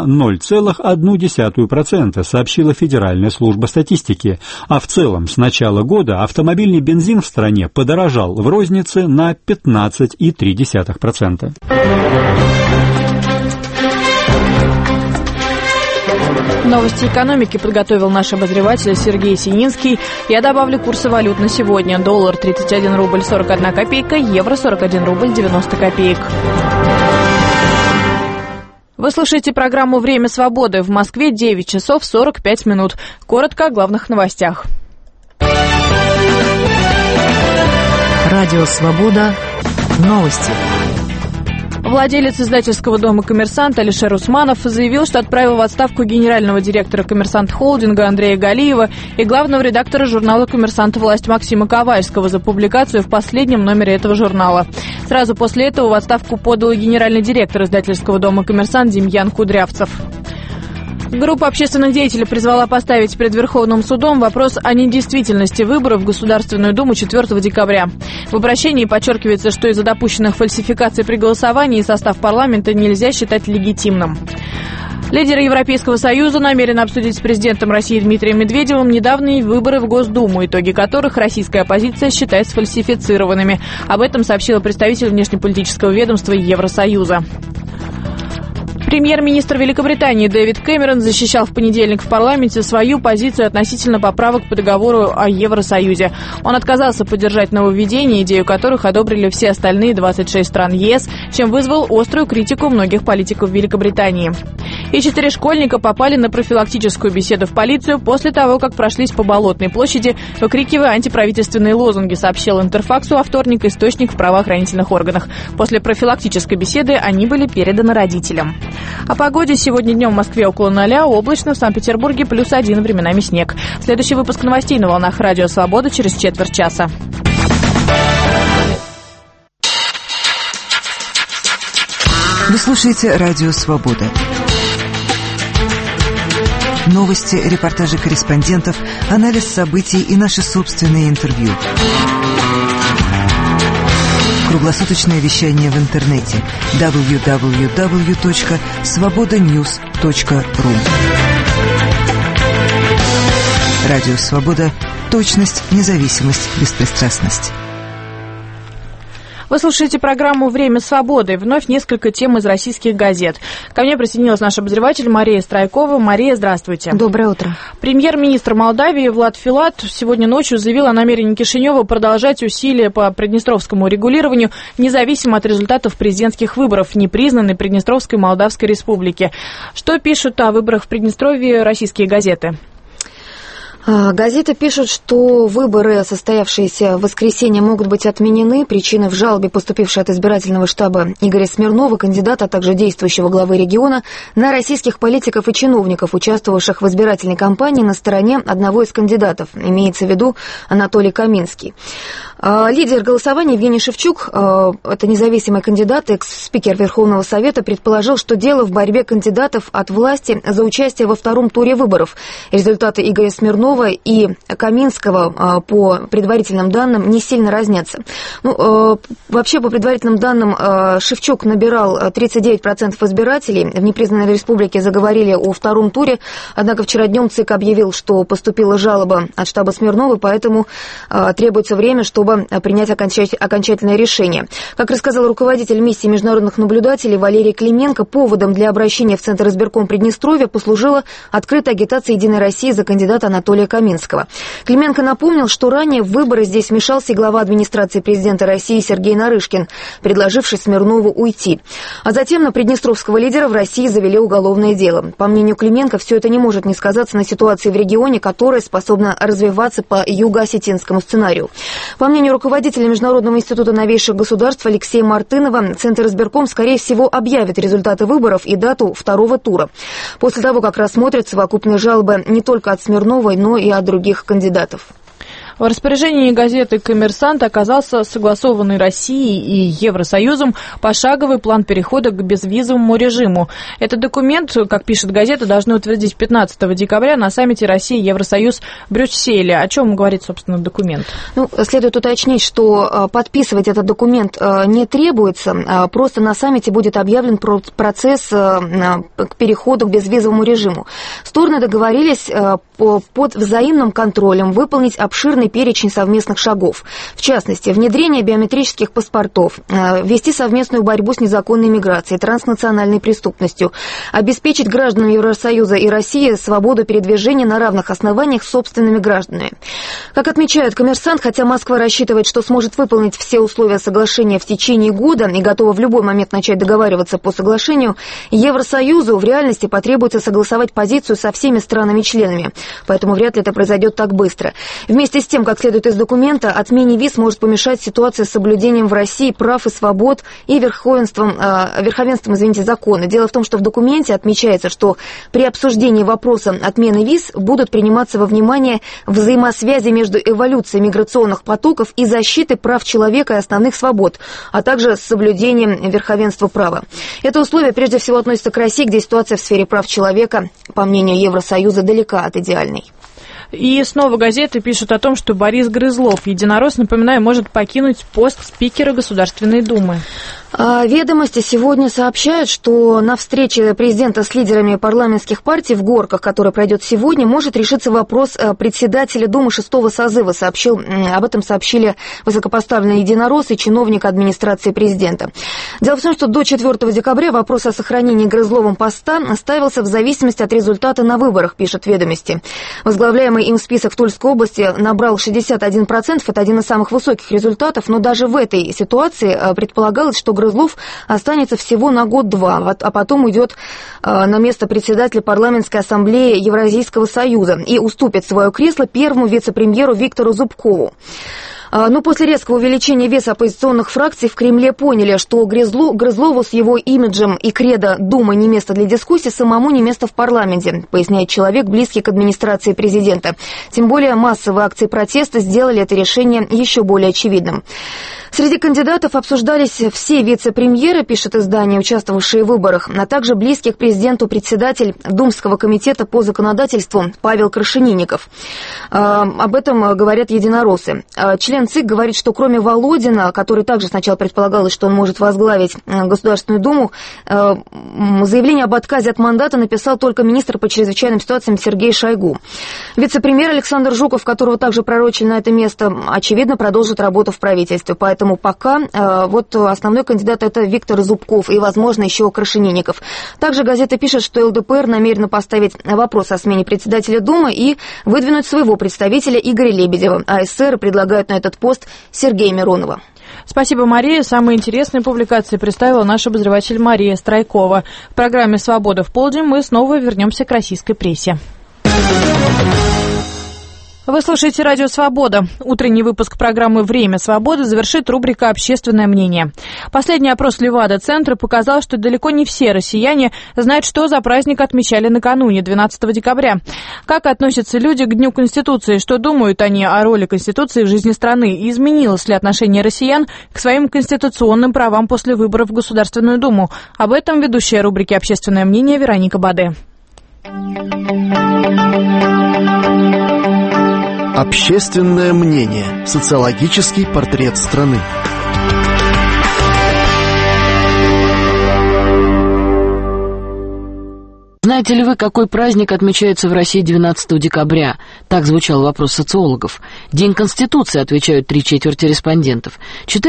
0,1%, сообщила Федеральная служба статистики. А в целом с начала года автомобильный бензин в стране подорожал в рознице на 15,3%. Новости экономики подготовил наш обозреватель Сергей Сининский. Я добавлю курсы валют на сегодня. Доллар 31 рубль 41 копейка, евро 41 рубль 90 копеек. Вы слушаете программу «Время свободы». В Москве 9 часов 45 минут. Коротко о главных новостях. Радио «Свобода». Новости. Владелец издательского дома «Коммерсант» Алишер Усманов заявил, что отправил в отставку генерального директора «Коммерсант Холдинга» Андрея Галиева и главного редактора журнала «Коммерсант. Власть» Максима Ковальского за публикацию в последнем номере этого журнала. Сразу после этого в отставку подал и генеральный директор издательского дома «Коммерсант» Демьян Кудрявцев. Группа общественных деятелей призвала поставить перед Верховным судом вопрос о недействительности выборов в Государственную Думу 4 декабря. В обращении подчеркивается, что из-за допущенных фальсификаций при голосовании состав парламента нельзя считать легитимным. Лидеры Европейского Союза намерены обсудить с президентом России Дмитрием Медведевым недавние выборы в Госдуму, итоги которых российская оппозиция считает сфальсифицированными. Об этом сообщила представитель внешнеполитического ведомства Евросоюза. Премьер-министр Великобритании Дэвид Кэмерон защищал в понедельник в парламенте свою позицию относительно поправок по договору о Евросоюзе. Он отказался поддержать нововведения, идею которых одобрили все остальные 26 стран ЕС, чем вызвал острую критику многих политиков Великобритании. И 4 школьника попали на профилактическую беседу в полицию после того, как прошлись по Болотной площади, выкрикивая антиправительственные лозунги, сообщил Интерфаксу во вторник источник в правоохранительных органах. После профилактической беседы они были переданы родителям. О погоде. Сегодня днем в Москве около 0, облачно, в Санкт-Петербурге +1, временами снег. Следующий выпуск новостей на волнах Радио Свобода через четверть часа. Вы слушаете Радио Свобода. Новости, репортажи корреспондентов, анализ событий и наши собственные интервью. Круглосуточное вещание в интернете www.svobodanews.ru. Радио Свобода. Точность, независимость, беспристрастность. Вы слушаете программу «Время свободы». Вновь несколько тем из российских газет. Ко мне присоединилась наш обозреватель Мария Страйкова. Мария, здравствуйте. Доброе утро. Премьер-министр Молдавии Влад Филат сегодня ночью заявил о намерении Кишинева продолжать усилия по приднестровскому регулированию, независимо от результатов президентских выборов, непризнанной Приднестровской Молдавской Республики. Что пишут о выборах в Приднестровье российские газеты? Газеты пишут, что выборы, состоявшиеся в воскресенье, могут быть отменены. Причины в жалобе, поступившей от избирательного штаба Игоря Смирнова, кандидата, а также действующего главы региона, на российских политиков и чиновников, участвовавших в избирательной кампании на стороне одного из кандидатов, имеется в виду Анатолий Каминский. Лидер голосования Евгений Шевчук, это независимый кандидат, экс-спикер Верховного Совета, предположил, что дело в борьбе кандидатов от власти за участие во втором туре выборов. Результаты Игоря Смирнова и Каминского, по предварительным данным, не сильно разнятся. Вообще, по предварительным данным, Шевчук набирал 39% избирателей. В непризнанной республике заговорили о втором туре, однако вчера днем ЦИК объявил, что поступила жалоба от штаба Смирнова, поэтому требуется время, чтобы принять окончательное решение. Как рассказал руководитель миссии международных наблюдателей Валерий Клименко, поводом для обращения в Центр избирком Приднестровья послужила открытая агитация «Единой России» за кандидата Анатолия Каминского. Клименко напомнил, что ранее в выборы здесь вмешался и глава администрации президента России Сергей Нарышкин, предложивший Смирнову уйти. А затем на приднестровского лидера в России завели уголовное дело. По мнению Клименко, все это не может не сказаться на ситуации в регионе, которая способна развиваться по юго-осетинскому сценарию. По мнению руководителя Международного института новейших государств Алексея Мартынова, Центр избирком, скорее всего, объявит результаты выборов и дату второго тура, после того, как рассмотрят совокупные жалобы не только от Смирновой, но и от других кандидатов. В распоряжении газеты «Коммерсант» оказался согласованный Россией и Евросоюзом пошаговый план перехода к безвизовому режиму. Этот документ, как пишет газета, должны утвердить 15 декабря на саммите России и Евросоюз в Брюсселе. О чем говорит, собственно, документ? Следует уточнить, что подписывать этот документ не требуется, просто на саммите будет объявлен процесс к переходу к безвизовому режиму. Стороны договорились под взаимным контролем выполнить обширный перечень совместных шагов. В частности, внедрение биометрических паспортов, вести совместную борьбу с незаконной миграцией, транснациональной преступностью, обеспечить гражданам Евросоюза и России свободу передвижения на равных основаниях с собственными гражданами. Как отмечает «Коммерсант», хотя Москва рассчитывает, что сможет выполнить все условия соглашения в течение года и готова в любой момент начать договариваться по соглашению, Евросоюзу в реальности потребуется согласовать позицию со всеми странами-членами, поэтому вряд ли это произойдет так быстро. Вместе с тем, как следует из документа, отмене виз может помешать ситуация с соблюдением в России прав и свобод и верховенством закона. Дело в том, что в документе отмечается, что при обсуждении вопроса отмены виз будут приниматься во внимание взаимосвязи между эволюцией миграционных потоков и защитой прав человека и основных свобод, а также с соблюдением верховенства права. Это условие прежде всего относится к России, где ситуация в сфере прав человека, по мнению Евросоюза, далека от идеальной. И снова газеты пишут о том, что Борис Грызлов, единорос, напоминаю, может покинуть пост спикера Государственной Думы. Ведомости сегодня сообщают, что на встрече президента с лидерами парламентских партий в Горках, которая пройдет сегодня, может решиться вопрос председателя Думы 6-го созыва. Об этом сообщили высокопоставленный единорос и чиновник администрации президента. Дело в том, что до 4 декабря вопрос о сохранении Грызловым поста ставился в зависимости от результата на выборах, пишут ведомости. Возглавляемый им список в Тульской области набрал 61%, это один из самых высоких результатов, но даже в этой ситуации предполагалось, что Грызлов останется всего на год-два, а потом уйдет на место председателя парламентской ассамблеи Евразийского союза и уступит свое кресло первому вице-премьеру Виктору Зубкову. Но после резкого увеличения веса оппозиционных фракций в Кремле поняли, что Грызлову с его имиджем и кредо «Дума не место для дискуссий», самому не место в парламенте, поясняет человек, близкий к администрации президента. Тем более массовые акции протеста сделали это решение еще более очевидным. Среди кандидатов обсуждались все вице-премьеры, пишет издание, участвовавшие в выборах, а также близкий к президенту председатель Думского комитета по законодательству Павел Крашенинников. Об этом говорят единороссы. Член ЦИК говорит, что кроме Володина, который также сначала предполагалось, что он может возглавить Государственную Думу, заявление об отказе от мандата написал только министр по чрезвычайным ситуациям Сергей Шойгу. Вице-премьер Александр Жуков, которого также пророчили на это место, очевидно, продолжит работу в правительстве. Поэтому пока основной кандидат — это Виктор Зубков и, возможно, еще Крашенинников. Также газета пишет, что ЛДПР намерена поставить вопрос о смене председателя Думы и выдвинуть своего представителя Игоря Лебедева. А эсеры предлагают на этот пост Сергея Миронова. Спасибо, Мария. Самые интересные публикации представила наш обозреватель Мария Страйкова. В программе «Свобода в полдень» мы снова вернемся к российской прессе. Вы слушаете радио «Свобода». Утренний выпуск программы «Время свободы» завершит рубрика «Общественное мнение». Последний опрос Левада-центра показал, что далеко не все россияне знают, что за праздник отмечали накануне, 12 декабря. Как относятся люди к Дню Конституции, что думают они о роли Конституции в жизни страны, и изменилось ли отношение россиян к своим конституционным правам после выборов в Государственную Думу. Об этом ведущая рубрики «Общественное мнение» Вероника Баде. Общественное мнение. Социологический портрет страны. Знаете ли вы, какой праздник отмечается в России 12 декабря? Так звучал вопрос социологов. День Конституции, отвечают 3/4 респондентов.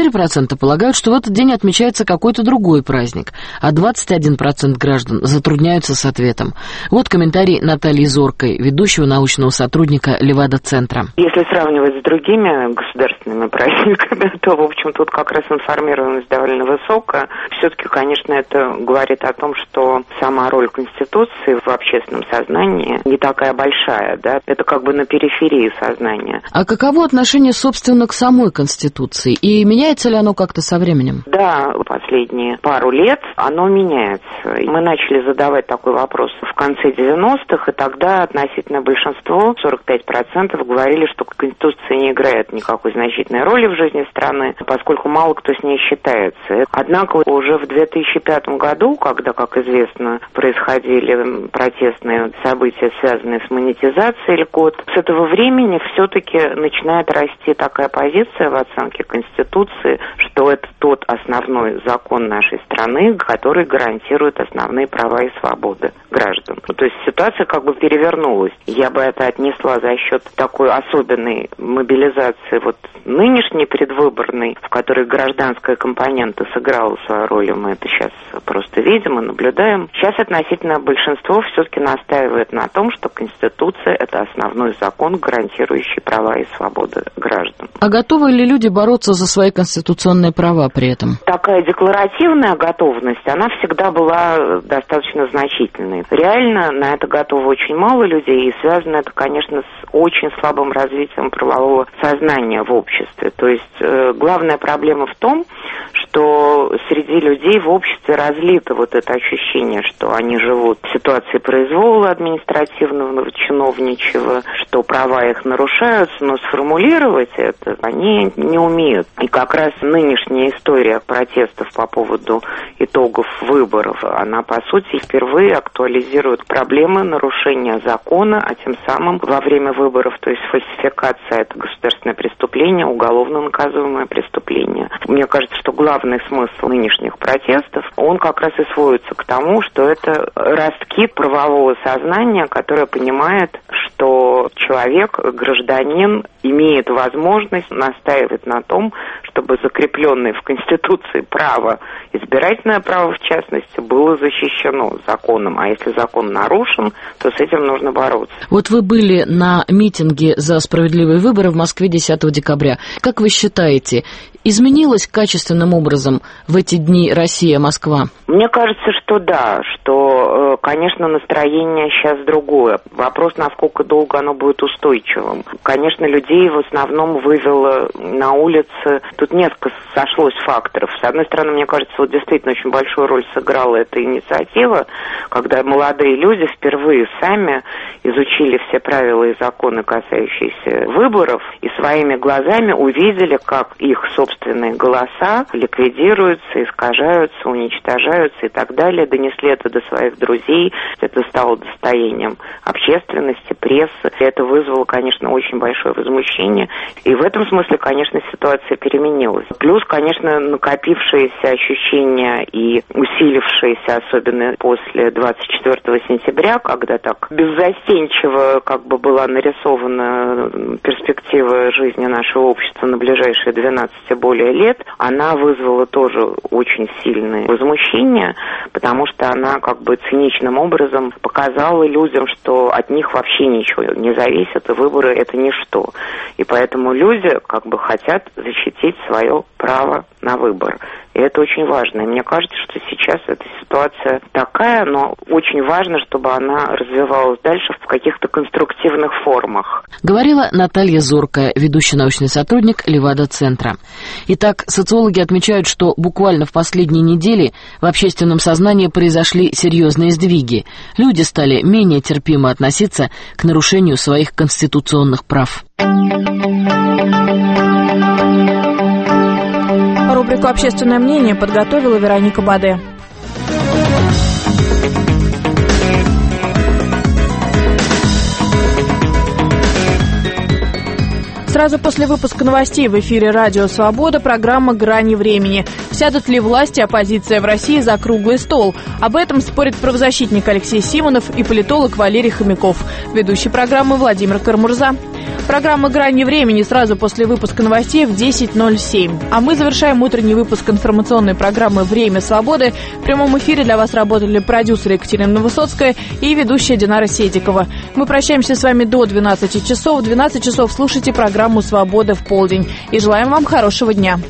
4% полагают, что в этот день отмечается какой-то другой праздник, а 21% граждан затрудняются с ответом. Вот комментарий Натальи Зоркой, ведущего научного сотрудника Левада-центра. Если сравнивать с другими государственными праздниками, то, в общем, тут как раз информированность довольно высокая. Все-таки, конечно, это говорит о том, что сама роль Конституции в общественном сознании не такая большая, да, это как бы на периферии сознания. А каково отношение, собственно, к самой Конституции? И меняется ли оно как-то со временем? Да, последние пару лет оно меняется. Мы начали задавать такой вопрос в конце 90-х, и тогда относительное большинство, 45%, говорили, что Конституция не играет никакой значительной роли в жизни страны, поскольку мало кто с ней считается. Однако уже в 2005 году, когда, как известно, происходили протестные события, связанные с монетизацией льгот, с этого времени все-таки начинает расти такая позиция в оценке Конституции, что это тот основной закон нашей страны, который гарантирует основные права и свободы граждан. То есть ситуация как бы перевернулась. Я бы это отнесла за счет такой особенной мобилизации нынешней предвыборной, в которой гражданская компонента сыграла свою роль, и мы это сейчас просто видим и наблюдаем. Сейчас относительно большинство все-таки настаивает на том, что Конституция – это основной закон, гарантирующий права и свободы граждан. А готовы ли люди бороться за свои конституционные права при этом? Такая декларативная готовность, она всегда была достаточно значительной. Реально на это готовы очень мало людей, и связано это, конечно, с очень слабым развитием правового сознания в обществе. То есть главная проблема в том, что среди людей в обществе разлито это ощущение, что они живут в ситуации произвола административного, чиновничьего, что права их нарушаются, но сформулировать это они не умеют. И как раз нынешняя история протестов по поводу итогов выборов, она, по сути, впервые актуализирует проблемы нарушения закона, а тем самым во время выборов, то есть фальсификация — это государственное преступление, уголовно наказуемое преступление. Мне кажется, что главный смысл нынешних протестов, он как раз и сводится к тому, что это ростки правового сознания, которое понимает, что человек, гражданин, имеет возможность настаивать на том, чтобы закрепленное в Конституции право, избирательное право в частности, было защищено законом. А если закон нарушен, то с этим нужно бороться. Вот вы были на митинге за справедливые выборы в Москве 10 декабря. Как вы считаете, изменилась качественным образом в эти дни Россия-Москва? Мне кажется, что да, что, конечно, настроение сейчас другое. Вопрос, насколько долго оно будет устойчивым. Конечно, людей в основном вывело на улицы. Тут несколько сошлось факторов. С одной стороны, мне кажется, вот действительно очень большую роль сыграла эта инициатива, когда молодые люди впервые сами изучили все правила и законы, касающиеся выборов, и своими глазами увидели, как их собственные голоса ликвидируются, искажаются, уничтожаются и так далее, донесли это до своих друзей, это стало достоянием общественности, прессы. Это вызвало, конечно, очень большое возмущение, и в этом смысле, конечно, ситуация переменилась. Плюс, конечно, накопившиеся ощущения и усилившиеся, особенно после 24 сентября, когда так беззастенчиво как бы была нарисована перспектива жизни нашего общества на ближайшие 12 и более лет, она вызвала тоже очень сильное возмущение, потому что она как бы циничным образом показала людям, что от них вообще ничего не зависит, и выборы — это ничто. И поэтому люди как бы хотят защитить свое право на выбор. И это очень важно. И мне кажется, что сейчас эта ситуация такая, но очень важно, чтобы она развивалась дальше в каких-то конструктивных формах. Говорила Наталья Зоркая, ведущий научный сотрудник Левада-центра. Итак, социологи отмечают, что буквально в последние недели в общественном сознании произошли серьезные сдвиги. Люди стали менее терпимо относиться к нарушению своих конституционных прав. Рубрику «Общественное мнение» подготовила Вероника Баде. Сразу после выпуска новостей в эфире «Радио Свобода» программа «Грани времени». Сядут ли власти и оппозиция в России за круглый стол? Об этом спорит правозащитник Алексей Симонов и политолог Валерий Хомяков. Ведущий программы Владимир Кармурза. Программа «Грани времени» сразу после выпуска новостей в 10:07. А мы завершаем утренний выпуск информационной программы «Время свободы». В прямом эфире для вас работали продюсер Екатерина Высоцкая и ведущая Динара Седикова. Мы прощаемся с вами до 12 часов. В 12 часов слушайте программу «Свобода в полдень». И желаем вам хорошего дня.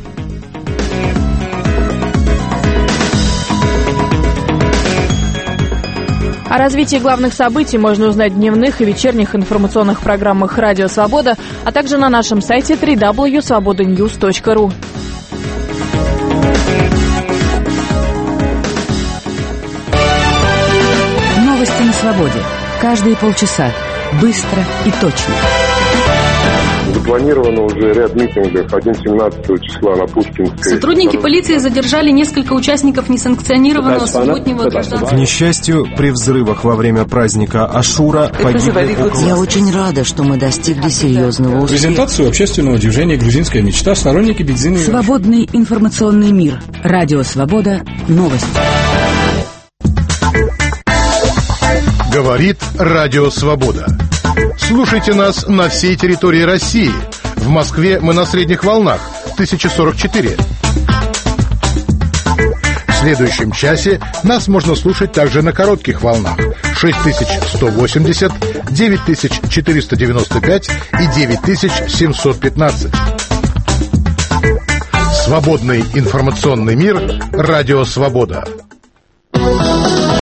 О развитии главных событий можно узнать в дневных и вечерних информационных программах «Радио Свобода», а также на нашем сайте www.svobodanews.ru. Новости на свободе. Каждые полчаса. Быстро и точно. Запланировано уже ряд митингов 11-17 числа на Пушкинской. Сотрудники полиции задержали несколько участников несанкционированного субботнего гражданского. К несчастью, при взрывах во время праздника Ашура погибли около... Я очень рада, что мы достигли серьезного успеха. Презентацию общественного движения «Грузинская мечта» сторонники бензина... Свободный информационный мир. Радио Свобода. Новости. Говорит Радио Свобода. Слушайте нас на всей территории России. В Москве мы на средних волнах 1044. В следующем часе нас можно слушать также на коротких волнах 6180, 9495 и 9715. Свободный информационный мир. Радио Свобода.